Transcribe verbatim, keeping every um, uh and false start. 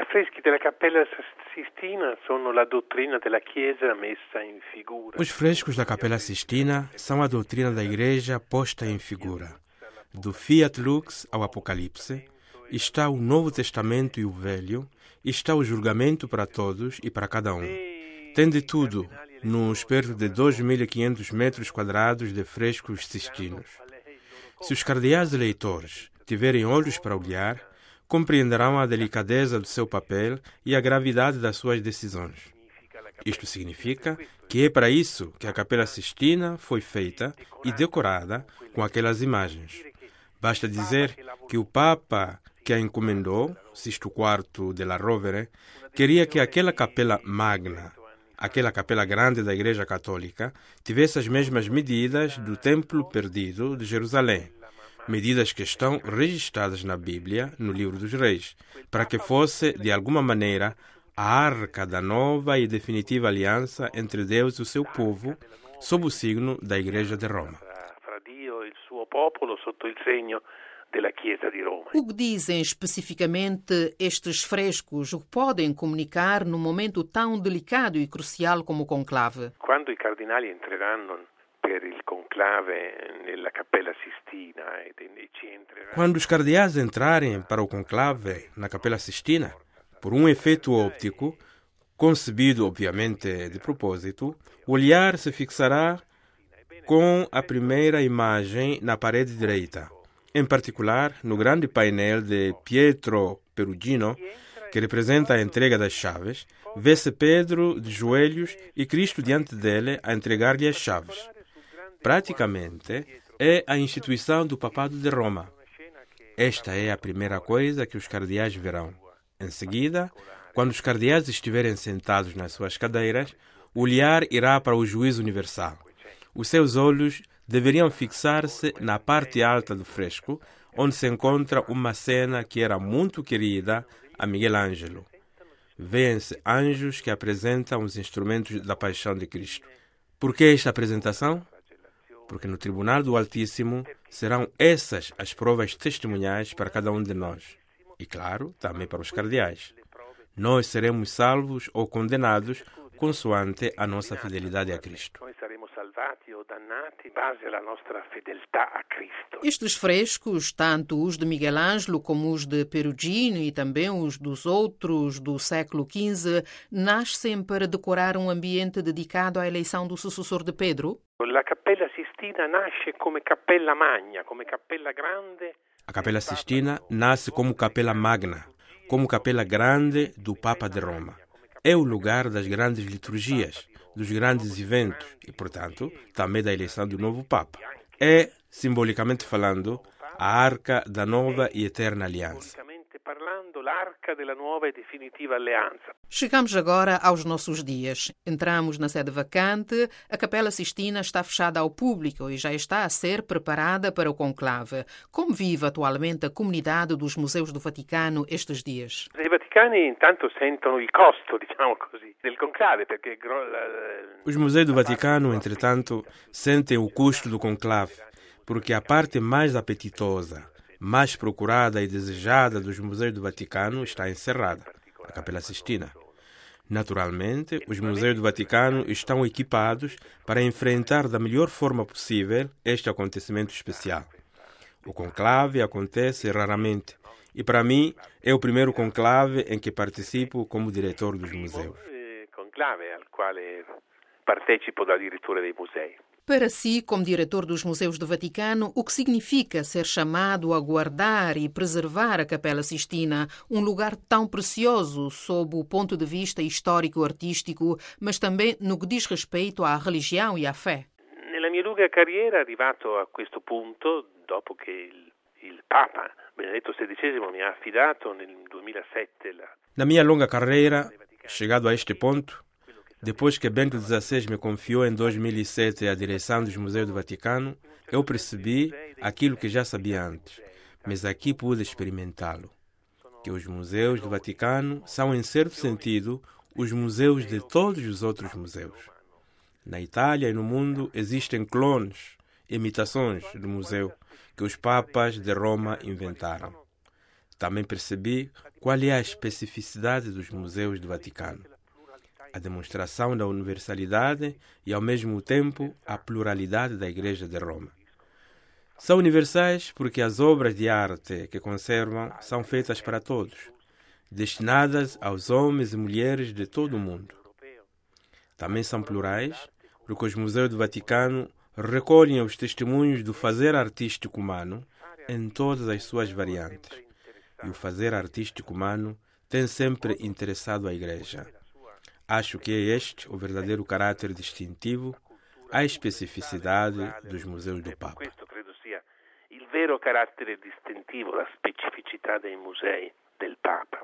affreschi della Cappella Sistina sono la dottrina della Chiesa messa in figura. Os frescos da Capela Sistina são a doutrina da Igreja posta em figura. Do Fiat Lux ao Apocalipse, está o Novo Testamento e o Velho, está o julgamento para todos e para cada um. Tem de tudo nos perto de dois mil e quinhentos metros quadrados de frescos sistinos. Se os cardeais leitores tiverem olhos para olhar, compreenderão a delicadeza do seu papel e a gravidade das suas decisões. Isto significa que é para isso que a Capela Sistina foi feita e decorada com aquelas imagens. Basta dizer que o Papa que a encomendou, Sisto quarto della Rovere, queria que aquela capela magna, aquela capela grande da Igreja Católica, tivesse as mesmas medidas do Templo Perdido de Jerusalém. Medidas que estão registradas na Bíblia, no Livro dos Reis, para que fosse, de alguma maneira, a arca da nova e definitiva aliança entre Deus e o seu povo, sob o signo da Igreja de Roma. Fra Dio e il suo popolo sotto il segno della Chiesa di Roma. O que dizem especificamente estes frescos? O que podem comunicar num momento tão delicado e crucial como o conclave? Quando i cardinali entreranno per il conclave nella Cappella Sistina e ci entreranno... Quando os cardeais entrarem para o conclave na Capela Sistina, por um efeito óptico, concebido obviamente de propósito, o olhar se fixará com a primeira imagem na parede direita, em particular no grande painel de Pietro Perugino, que representa a entrega das chaves, vê-se Pedro de joelhos e Cristo diante dele a entregar-lhe as chaves. Praticamente, é a instituição do Papado de Roma. Esta é a primeira coisa que os cardeais verão. Em seguida, quando os cardeais estiverem sentados nas suas cadeiras, o olhar irá para o juízo universal. Os seus olhos deveriam fixar-se na parte alta do fresco, onde se encontra uma cena que era muito querida a Miguel Ângelo. Vêem-se anjos que apresentam os instrumentos da paixão de Cristo. Por que esta apresentação? Porque no Tribunal do Altíssimo serão essas as provas testemunhais para cada um de nós. E, claro, também para os cardeais. Nós seremos salvos ou condenados consoante a nossa fidelidade a Cristo. Noi saremo salvati o dannati in base alla nostra fedeltà a Cristo. Estes frescos, tanto os de Miguel Ângelo como os de Perugino e também os dos outros do século quinze, nascem para decorar um ambiente dedicado à eleição do sucessor de Pedro? La Cappella Sistina nasce come cappella magna, come cappella grande. A Capela Sistina nasce como capela magna, como capela grande do Papa de Roma. É o lugar das grandes liturgias, dos grandes eventos e, portanto, também da eleição do novo Papa. É, simbolicamente falando, a arca da nova e eterna aliança. Simbolicamente parlando, l'arca della nuova e definitiva alleanza. Chegamos agora aos nossos dias. Entramos na sede vacante, a Capela Sistina está fechada ao público e já está a ser preparada para o conclave. Como vive atualmente a comunidade dos museus do Vaticano estes dias? I vaticani intanto sentono il costo, diciamo così, del conclave, perché Os museus do Vaticano, entretanto, sentem o custo do conclave, porque a parte mais apetitosa, mais procurada e desejada dos museus do Vaticano está encerrada, a Capela Sistina. Naturalmente, os museus do Vaticano estão equipados para enfrentar da melhor forma possível este acontecimento especial. O conclave acontece raramente e, para mim, é o primeiro conclave em que participo como diretor dos museus. Conclave al quale partecipo da direttore dei musei. Para si, como diretor dos Museus do Vaticano, o que significa ser chamado a guardar e preservar a Capela Sistina, um lugar tão precioso sob o ponto de vista histórico-artístico, mas também no que diz respeito à religião e à fé? Nella mia lunga carriera, arrivato a questo punto, dopo che il, il Papa Benedetto sedicesimo mi ha affidato nel duemilasette la... Na minha longa carreira, chegado a este ponto, depois que Bento dezasseis me confiou em dois mil e sete a direção dos Museus do Vaticano, eu percebi aquilo que já sabia antes, mas aqui pude experimentá-lo. Que os museus do Vaticano são, em certo sentido, os museus de todos os outros museus. Na Itália e no mundo existem clones, imitações do museu, que os papas de Roma inventaram. Também percebi qual é a especificidade dos museus do Vaticano. A demonstração da universalidade e, ao mesmo tempo, a pluralidade da Igreja de Roma. São universais porque as obras de arte que conservam são feitas para todos, destinadas aos homens e mulheres de todo o mundo. Também são plurais porque os museus do Vaticano recolhem os testemunhos do fazer artístico humano em todas as suas variantes. E o fazer artístico humano tem sempre interessado a Igreja. Acho que é este o verdadeiro caráter distintivo, a especificidade dos museus do Papa. Questo credo sia il vero carattere distintivo, la specificità dei musei del Papa.